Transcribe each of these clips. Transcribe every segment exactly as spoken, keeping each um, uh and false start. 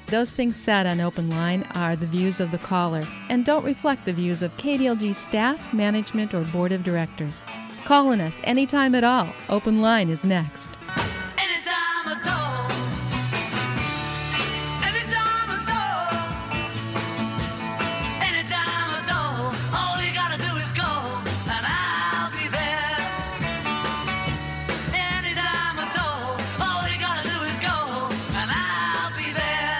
Those things said on Open Line are the views of the caller and don't reflect the views of K D L G staff, management, or board of directors. Calling us anytime at all. Open Line is next. Anytime at all. Anytime at all. Anytime at all. All you gotta do is call and I'll be there. Anytime at all. All you gotta do is call and I'll be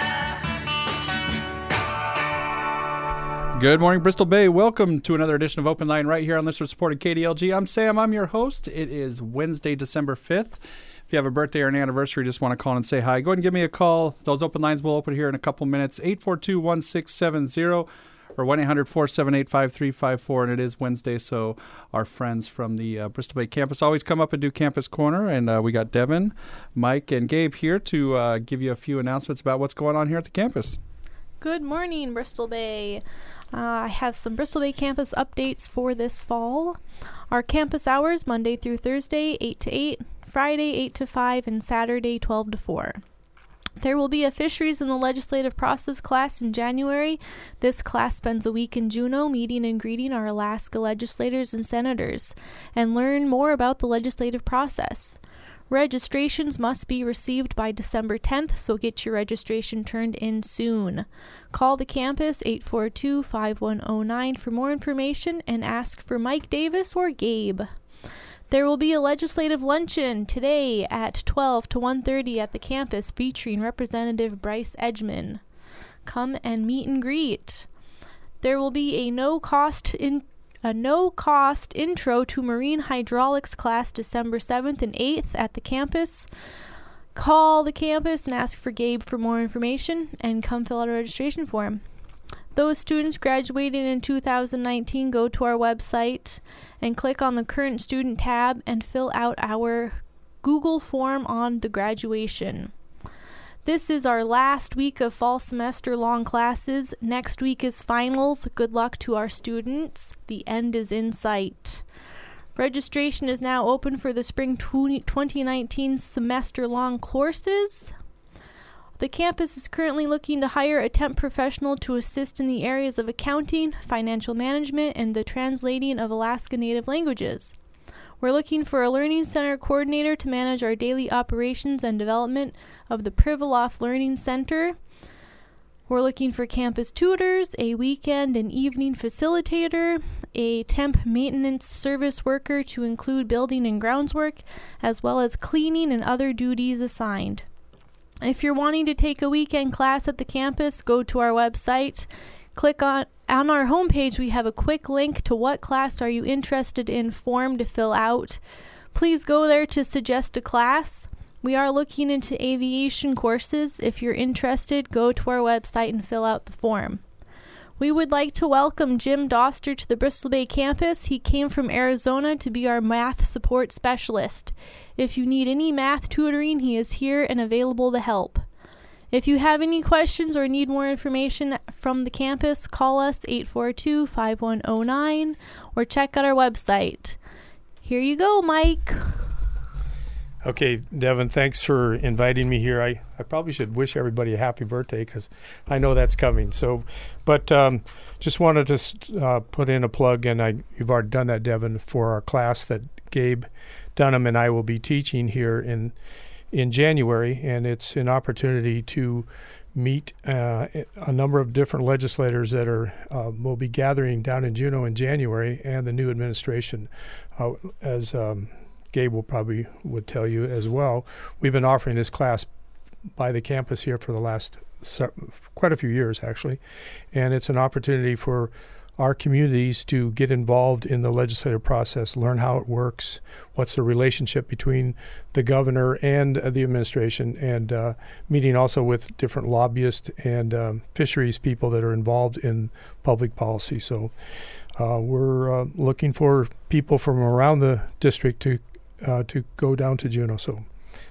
there. Good morning, Bristol Bay. Welcome to another edition of Open Line right here on listener-supported K D L G. I'm Sam. I'm your host. It is Wednesday, December fifth. If you have a birthday or an anniversary, just want to call and say hi, go ahead and give me a call. Those open lines will open here in a couple minutes. eight four two, one six seven zero or one eight hundred, four seven eight, five three five four. And it is Wednesday, so our friends from the uh, Bristol Bay campus always come up and do Campus Corner. And uh, we got Devin, Mike, and Gabe here to uh, give you a few announcements about what's going on here at the campus. Good morning, Bristol Bay. Uh, I have some Bristol Bay campus updates for this fall. Our campus hours, Monday through Thursday, eight to eight, Friday, eight to five, and Saturday, twelve to four. There will be a Fisheries in the Legislative Process class in January. This class spends a week in Juneau meeting and greeting our Alaska legislators and senators and learn more about the legislative process. Registrations must be received by December tenth, so get your registration turned in soon. Call the campus eight four two, five one zero nine for more information and ask for Mike Davis or Gabe. There will be a legislative luncheon today at twelve to one thirty at the campus featuring Representative Bryce Edgman. Come and meet and greet. There will be a no-cost in A no-cost intro to marine hydraulics class December seventh and eighth at the campus. Call the campus and ask for Gabe for more information and come fill out a registration form. Those students graduating in two thousand nineteen, go to our website and click on the current student tab and fill out our Google form on the graduation. This is our last week of fall semester long classes. Next week is finals. Good luck to our students. The end is in sight. Registration is now open for the spring twenty nineteen semester long courses. The campus is currently looking to hire a temp professional to assist in the areas of accounting, financial management, and the translating of Alaska Native languages. We're looking for a Learning Center coordinator to manage our daily operations and development of the Privilof Learning Center. We're looking for campus tutors, a weekend and evening facilitator, a temp maintenance service worker to include building and grounds work, as well as cleaning and other duties assigned. If you're wanting to take a weekend class at the campus, go to our website. Click on on our homepage, we have a quick link to what class are you interested in form to fill out. Please go there to suggest a class. We are looking into aviation courses. If you're interested, go to our website and fill out the form. We would like to welcome Jim Doster to the Bristol Bay campus. He came from Arizona to be our math support specialist. If you need any math tutoring, he is here and available to help. If you have any questions or need more information from the campus, call us eight four two, five one zero nine or check out our website. Here you go, Mike. Okay, Devin, thanks for inviting me here. I, I probably should wish everybody a happy birthday because I know that's coming. So, but um, just wanted to uh, put in a plug, and I you've already done that, Devin, for our class that Gabe Dunham and I will be teaching here in in January, and it's an opportunity to meet uh, a number of different legislators that are uh, will be gathering down in Juneau in January, and the new administration. Uh, as um, Gabe will probably would tell you as well, we've been offering this class by the campus here for the last quite a few years, actually, and it's an opportunity for our communities to get involved in the legislative process, learn how it works, what's the relationship between the governor and uh, the administration, and uh, meeting also with different lobbyists and um, fisheries people that are involved in public policy. So uh, we're uh, looking for people from around the district to uh, to go down to Juneau. So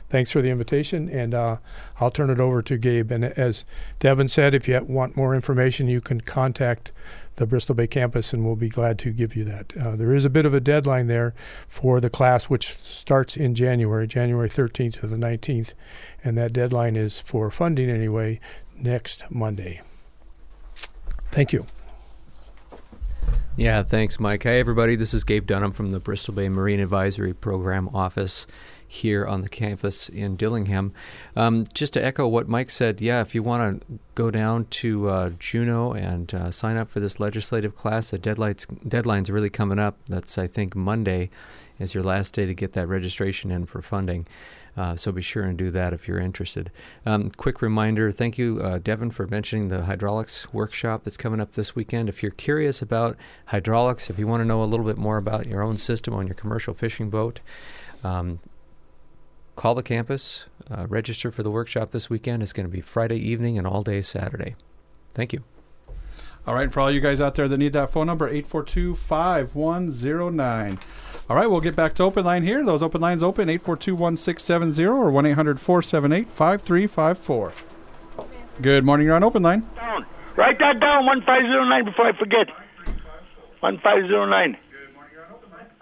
thanks for the invitation, and uh, I'll turn it over to Gabe. And as Devin said, if you want more information, you can contact the Bristol Bay campus, and we'll be glad to give you that. Uh, there is a bit of a deadline there for the class, which starts in January, January thirteenth to the nineteenth, and that deadline is for funding anyway, next Monday. Thank you. Yeah, thanks, Mike. Hi, everybody. This is Gabe Dunham from the Bristol Bay Marine Advisory Program office here on the campus in Dillingham. Um, just to echo what Mike said, yeah, if you want to go down to uh, Juneau and uh, sign up for this legislative class, the deadline's, deadline's really coming up. That's, I think, Monday is your last day to get that registration in for funding. Uh, so be sure and do that if you're interested. Um, quick reminder, thank you, uh, Devin, for mentioning the hydraulics workshop that's coming up this weekend. If you're curious about hydraulics, if you want to know a little bit more about your own system on your commercial fishing boat, um, call the campus, uh, register for the workshop this weekend. It's going to be Friday evening and all day Saturday. Thank you. All right, for all you guys out there that need that phone number, eight four two, five one zero nine. All right, we'll get back to open line here. Those open lines open, eight four two, one six seven zero or one eight hundred, four seven eight, five three five four. Good morning, you're on open line. Down. Write that down, one five zero nine, before I forget. one five zero nine. Good morning, you're on open line.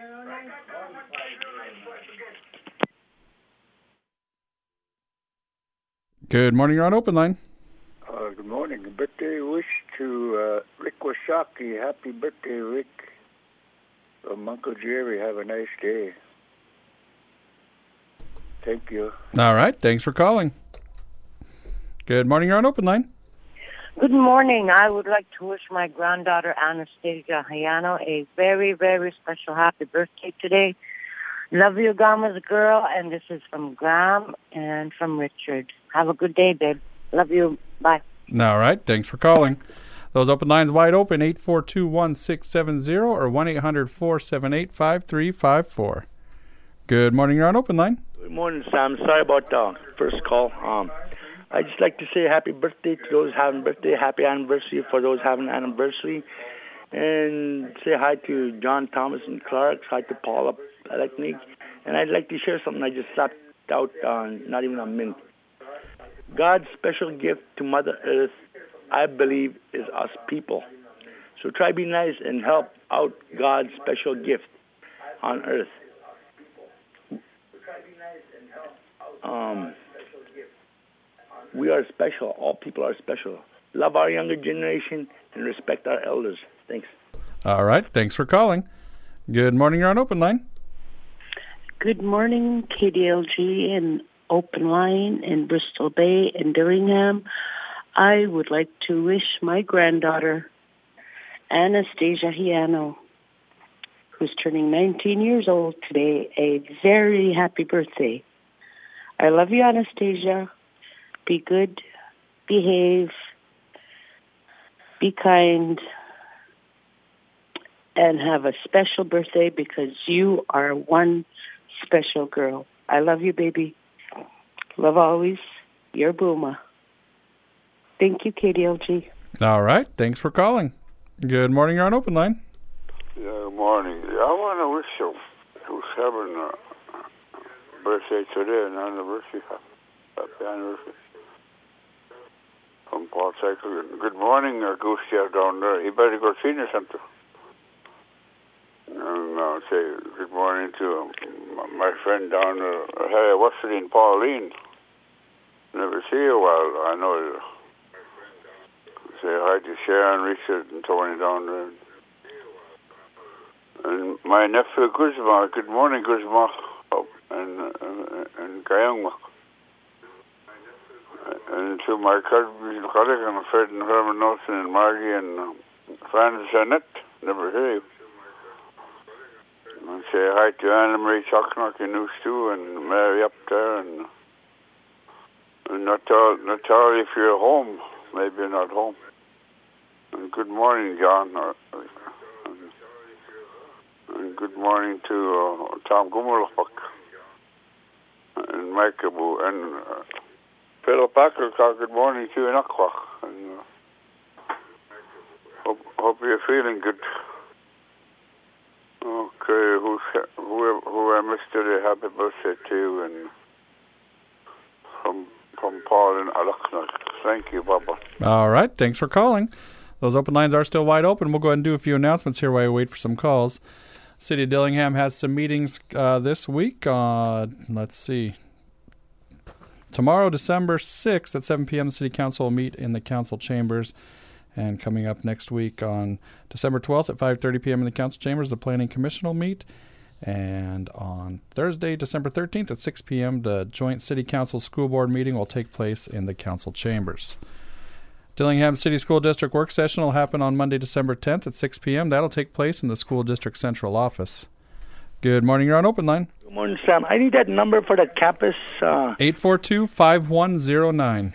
Good morning, you're on open line. Uh, good morning. Birthday wish to uh, Rick Wasaki. Happy birthday, Rick. From Uncle Jerry. Have a nice day. Thank you. All right. Thanks for calling. Good morning. You're on open line. Good morning. I would like to wish my granddaughter Anastasia Hayano a very, very special happy birthday today. Love you, Gama's girl, and this is from Graham and from Richard. Have a good day, babe. Love you. Bye. All right. Thanks for calling. Those open lines wide open, eight four two, one six seven zero or one eight hundred, four seven eight, five three five four. Good morning. You're on open line. Good morning, Sam. Sorry about the first call. Um, I'd just like to say happy birthday to those having birthday, happy anniversary for those having anniversary, and say hi to John Thomas and Clark, hi to Paula Pelechnik, and I'd like to share something I just slapped out on, not even a minute. God's special gift to Mother Earth, I believe, is us people. So try to be nice and help out God's special gift on Earth. Um, we are special. All people are special. Love our younger generation and respect our elders. Thanks. All right. Thanks for calling. Good morning. You're on open line. Good morning, K D L G and Open Line in Bristol Bay and Dillingham. I would like to wish my granddaughter, Anastasia Hiano, who's turning nineteen years old today, a very happy birthday. I love you, Anastasia. Be good, behave, be kind, and have a special birthday because you are one special girl. I love you, baby. Love always, your Booma. Thank you, K D L G. All right. Thanks for calling. Good morning. You're on open line. Yeah, good morning. I want to wish you who's having a birthday today, an anniversary. Happy anniversary. From Paul Cycle. Good morning, uh, Goose here down there. You better go see or something. And uh, say good morning to um, my friend down there. Hey, what's it in Pauline? Never see you a while. I know you. Say hi to Sharon, Richard, and Tony down there. And my nephew Guzma. Good morning, Guzma. Oh, and uh, and Gayangma. And to my cousin, colleague, and Fred and Herman Nelson and Margie and um, Francis Annette. Never hear you. And say hi to Anna Marie Chocknock in New Stew and Mary up there and, and Natal, Natal, if you're home, maybe you're not home. And good morning, John. Or, and, and good morning to uh, Tom Gummerloch and Mike Abu and uh, Phil Packer. Good morning to you in Aqua. And uh, hope, hope you're feeling good. Okay, who's, who, who I missed today, happy birthday to you, and Paul in Alaknak. Thank you, Baba. All right. Thanks for calling. Those open lines are still wide open. We'll go ahead and do a few announcements here while we wait for some calls. City of Dillingham has some meetings uh, this week. Uh, let's see. Tomorrow, December sixth at seven p.m., the City Council will meet in the council chambers. And coming up next week on December twelfth at five thirty p.m. in the council chambers, the Planning Commission will meet. And on Thursday, December thirteenth at six p.m., the joint City Council School Board meeting will take place in the council chambers. Dillingham City School District work session will happen on Monday, December tenth at six p.m. That'll take place in the school district central office. Good morning. You're on Open Line. Good morning, Sam. I need that number for the campus. Uh... eight four two, five one zero nine.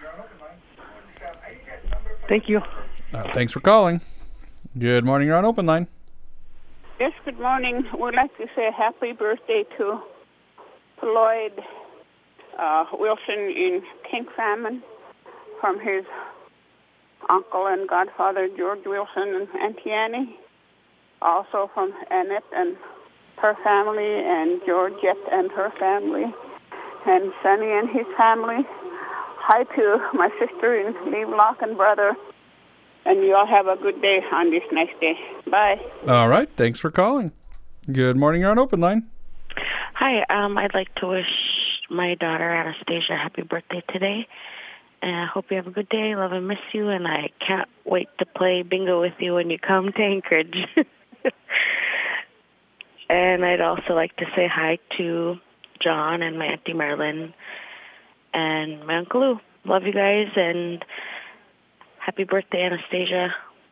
Thank you. Uh, thanks for calling. Good morning. You're on Open Line. Yes, good morning. We'd like to say happy birthday to Floyd uh, Wilson in King Salmon from his uncle and godfather, George Wilson and Auntie Annie. Also from Annette and her family, and Georgette and her family, and Sonny and his family. Hi to my sister in Levelock and brother. And you all have a good day on this nice day. Bye. All right. Thanks for calling. Good morning. You're on Open Line. Hi. Um, I'd like to wish my daughter Anastasia happy birthday today. And I hope you have a good day. Love and miss you. And I can't wait to play bingo with you when you come to Anchorage. And I'd also like to say hi to John and my Auntie Marilyn and my Uncle Lou. Love you guys, and happy birthday, Anastasia.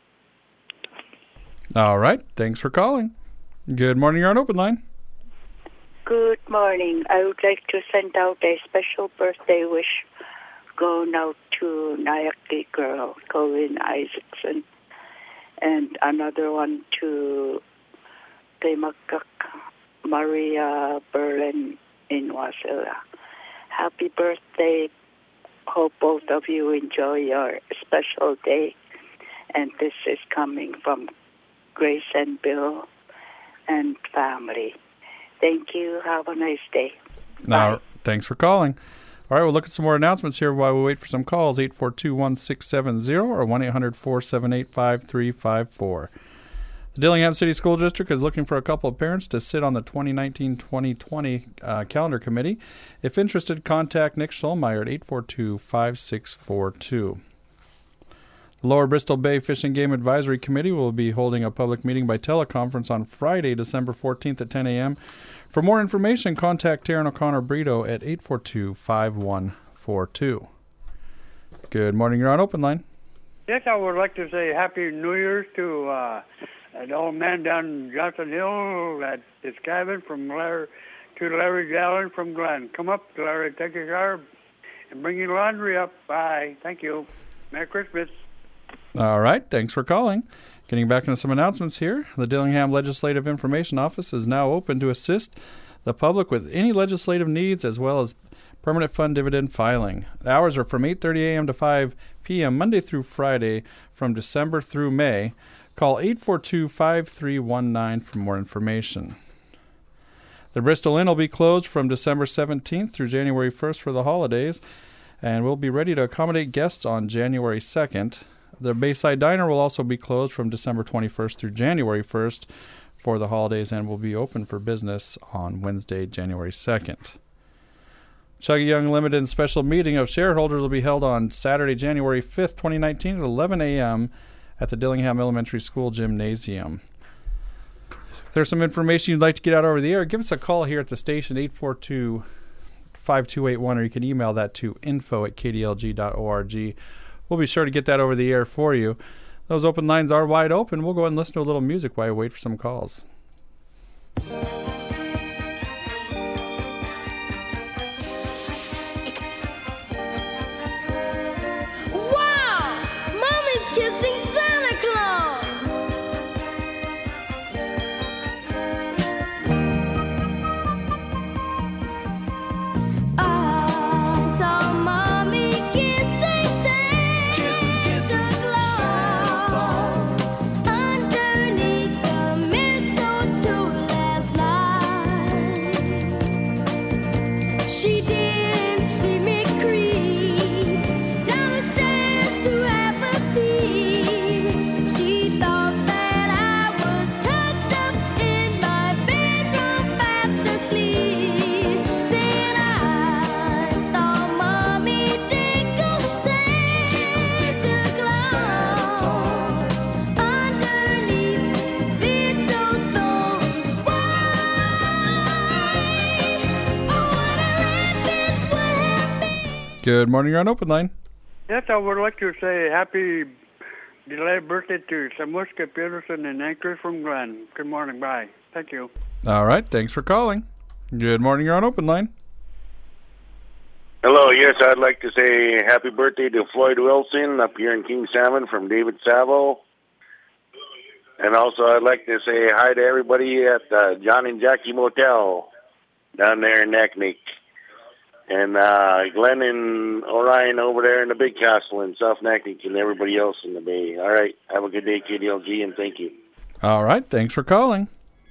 All right. Thanks for calling. Good morning. You're on Open Line. Good morning. I would like to send out a special birthday wish going out to Nayaki girl, Colin Isaacson, and another one to Temakak Maria Berlin in Wasilla. Happy birthday. Hope both of you enjoy your special day. And this is coming from Grace and Bill and family. Thank you. Have a nice day. Now, thanks for calling. All right, we'll look at some more announcements here while we wait for some calls. eight four two, one six seven zero or one eight hundred, four seven eight, five three five four. The Dillingham City School District is looking for a couple of parents to sit on the twenty nineteen twenty twenty uh, calendar committee. If interested, contact Nick Schulmeyer at eight four two, five six four two. The Lower Bristol Bay Fish and Game Advisory Committee will be holding a public meeting by teleconference on Friday, December fourteenth at ten a.m. For more information, contact Taryn O'Connor Brito at eight four two, five one four two. Good morning. You're on Open Line. Yes, I would like to say Happy New Year's to uh, an old man down Johnson Hill at his cabin from Larry, to Larry Gallen from Glen. Come up, Larry, take your car and bring your laundry up. Bye. Thank you. Merry Christmas. All right. Thanks for calling. Getting back into some announcements here. The Dillingham Legislative Information Office is now open to assist the public with any legislative needs as well as permanent fund dividend filing. The hours are from eight thirty a.m. to five p.m. Monday through Friday from December through May. Call eight four two, five three one nine for more information. The Bristol Inn will be closed from December seventeenth through January first for the holidays, and will be ready to accommodate guests on January second. The Bayside Diner will also be closed from December twenty-first through January first for the holidays and will be open for business on Wednesday, January second. Chuggy Young Limited special meeting of shareholders will be held on Saturday, January fifth, twenty nineteen at eleven a.m. at the Dillingham Elementary School Gymnasium. If there's some information you'd like to get out over the air, give us a call here at the station, eight four two, five two eight one, or you can email that to info at k d l g dot org. We'll be sure to get that over the air for you. Those open lines are wide open. We'll go ahead and listen to a little music while we wait for some calls. Wow! Mommy's kissing Santa Claus! I saw Mommy kissing Santa Claus underneath the mistletoe last night. She didn't see me creep Good morning. You're on Open Line. Yes, I would like to say happy delayed birthday to Samuska Peterson and Anchor from Glen. Good morning. Bye. Thank you. All right. Thanks for calling. Good morning. You're on Open Line. Hello, yes, I'd like to say happy birthday to Floyd Wilson up here in King Salmon from David Savo. And also I'd like to say hi to everybody at uh, John and Jackie Motel down there in Naknek. And uh, Glenn and Orion over there in the Big Castle in South Naknek and everybody else in the Bay. All right, have a good day, K D L G, and thank you. All right. Thanks for calling.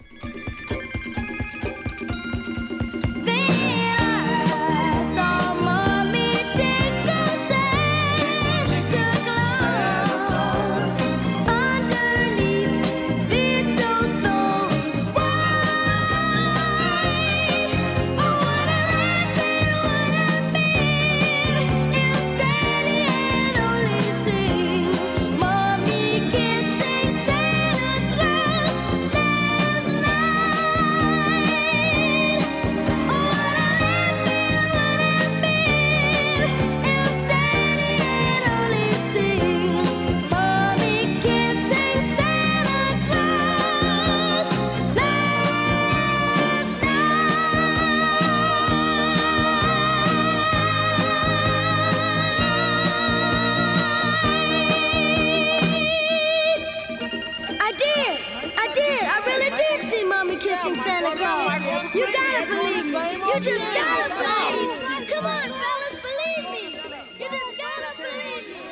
I did. I did. I really did see Mommy kissing Santa Claus. You gotta believe me. You just gotta believe me. Come on, fellas, believe me. You just gotta believe me.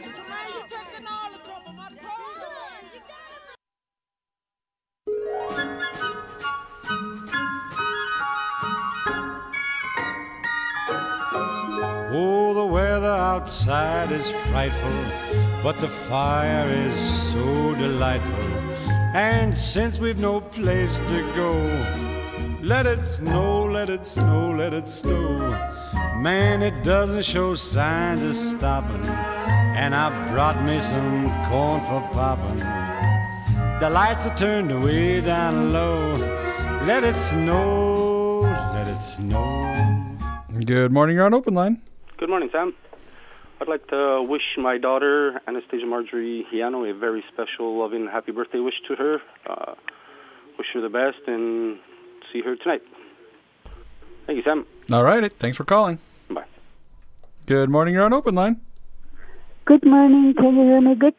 Oh, the weather outside is frightful, but the fire is so delightful. And since we've no place to go, let it snow, let it snow, let it snow. Man, it doesn't show signs of stopping, and I brought me some corn for popping. The lights are turned way down low. Let it snow, let it snow. Good morning. You're on Open Line. Good morning, Sam. I'd like to wish my daughter, Anastasia Marjorie Hiano, a very special, loving, happy birthday wish to her. Uh, wish her the best and see her tonight. Thank you, Sam. All right. Thanks for calling. Bye. Good morning. You're on Open Line. Good morning. Can you hear me good?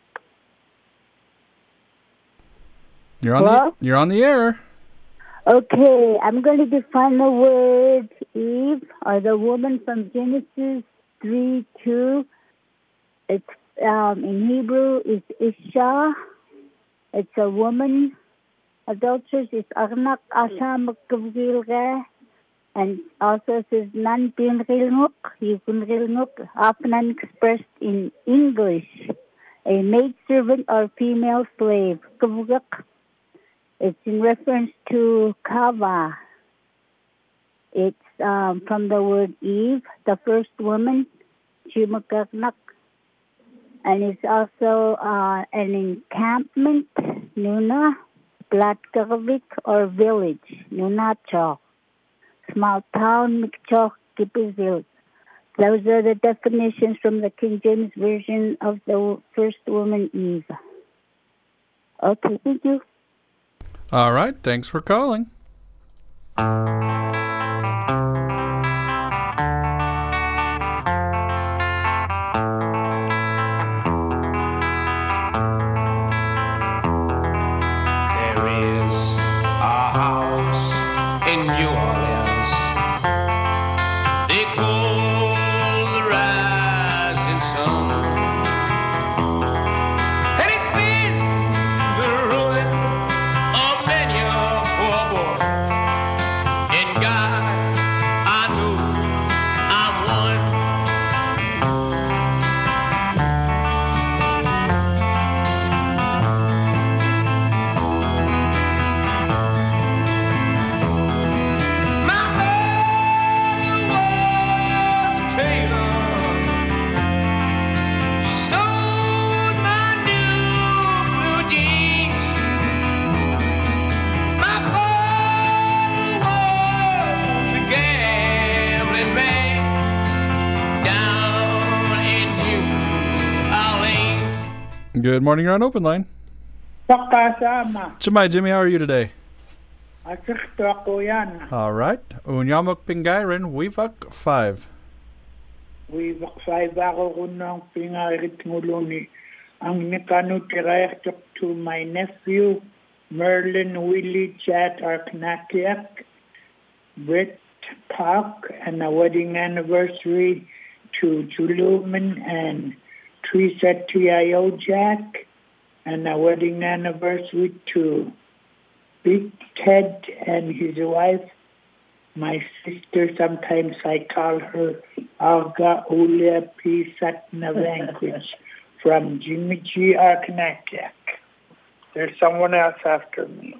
You're on Hello? the you're on the air. Okay, I'm going to define the word Eve, or the woman from Genesis three two. It's um, in Hebrew is Isha. It's a woman. Adulteress is Arnak Asha Makavgilga. And also it says Nan Pinrilnuk, Yukunrilnuk, often expressed in English. A maidservant or female slave. Kavugak. It's in reference to Kava. It's um, from the word Eve, the first woman, Chimukaknak. And it's also uh, an encampment, Nuna, Platkarvik, or village, Nunacho. Small town, Mikchok, Kipizil. Those are the definitions from the King James Version of the first woman, Eve. Okay, thank you. All right. Thanks for calling. There is a house in New Orleans they call the Rising Sun, and it's been the ruin of many a poor boy in God. Good morning, you're on Open Line. Pakasama. Chumay, Jimmy, how are you today? Asikto ako yan. All right. Unyamok Pingayran, Weevak five. Weevak five ako kunang pingarit nguluni. Ang nikano tirayak to my nephew, Merlin Willie Chat Arknakiak, Brett Park, and a wedding anniversary to Juluman and Teresa T I O Jack, and a wedding anniversary to Big Ted and his wife. My sister, sometimes I call her Olga Ulia P. Satnavankwich from Jimmy G. Arknakiak. There's someone else after me.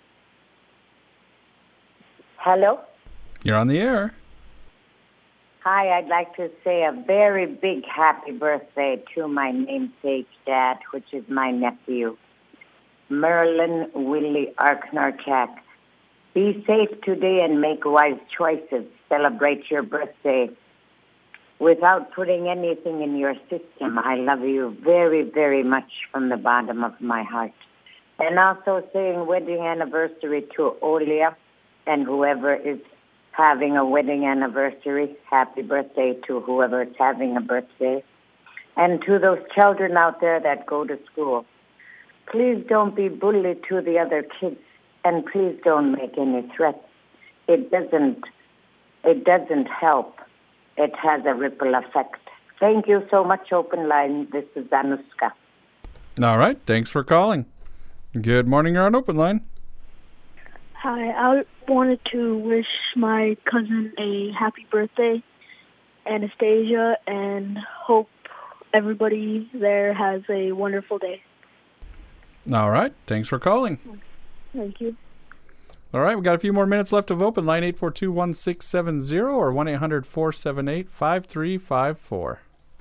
Hello? You're on the air. Hi, I'd like to say a very big happy birthday to my namesake dad, which is my nephew, Merlin Willie Arknarchak. Be safe today and make wise choices. Celebrate your birthday without putting anything in your system. I love you very, very much from the bottom of my heart. And also saying wedding anniversary to Olia and whoever is having a wedding anniversary. Happy birthday to whoever is having a birthday. And to those children out there that go to school, please don't be bullied to the other kids, and please don't make any threats. It doesn't, it doesn't help. It has a ripple effect. Thank you so much, Open Line. This is Anuska. All right. Thanks for calling. Good morning, you're on Open Line. Hi, I wanted to wish my cousin a happy birthday, Anastasia, and hope everybody there has a wonderful day. All right. Thanks for calling. Thank you. All right. We've got a few more minutes left of Open Line, eight four two, one six seven zero or one eight hundred, four seven eight, five three five four.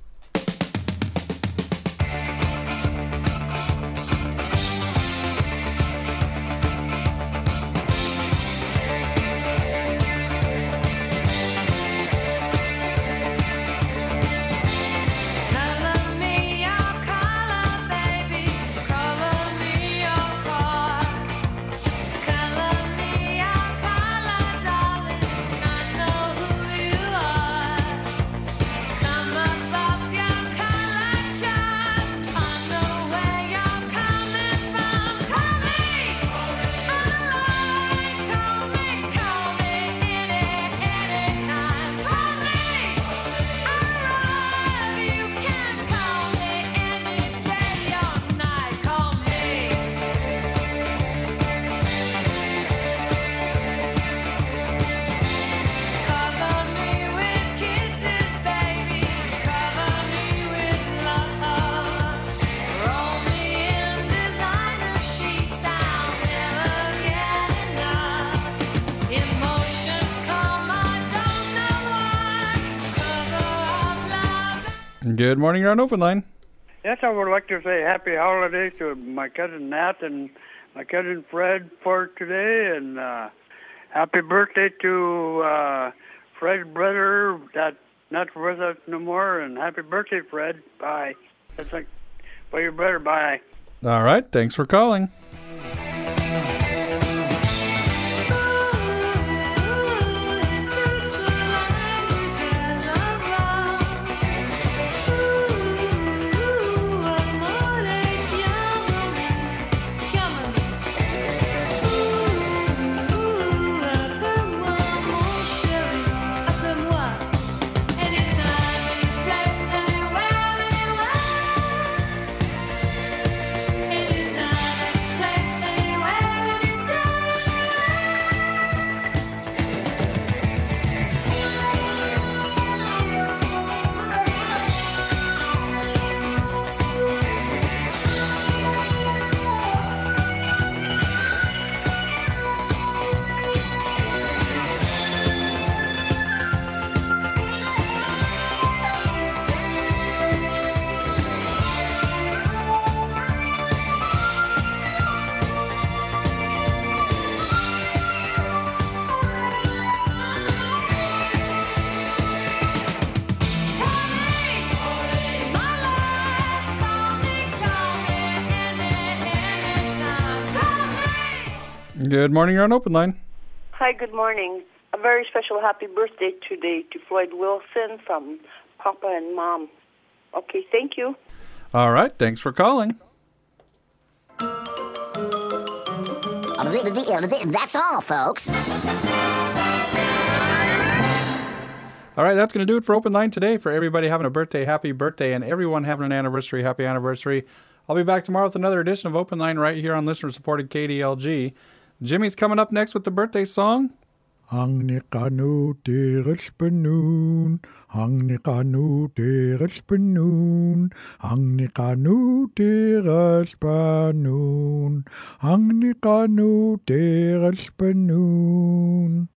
Good morning, you're on Open Line. Yes, I would like to say happy holidays to my cousin Nat and my cousin Fred for today, and uh, happy birthday to uh, Fred's brother that's not with us no more, and happy birthday, Fred. Bye. That's like, well, your brother, bye. All right. Thanks for calling. Good morning. You're on Open Line. Hi, good morning. A very special happy birthday today to Floyd Wilson from Papa and Mom. Okay, thank you. All right. Thanks for calling. That's all, folks. All right, that's going to do it for Open Line today. For everybody having a birthday, happy birthday, and everyone having an anniversary, happy anniversary. I'll be back tomorrow with another edition of Open Line right here on listener-supported K D L G. Jimmy's coming up next with the birthday song. Ang nikanu deres benoon, ang nikanu deres benoon, ang nikanu deres benoon, ang nikanu deres benoon.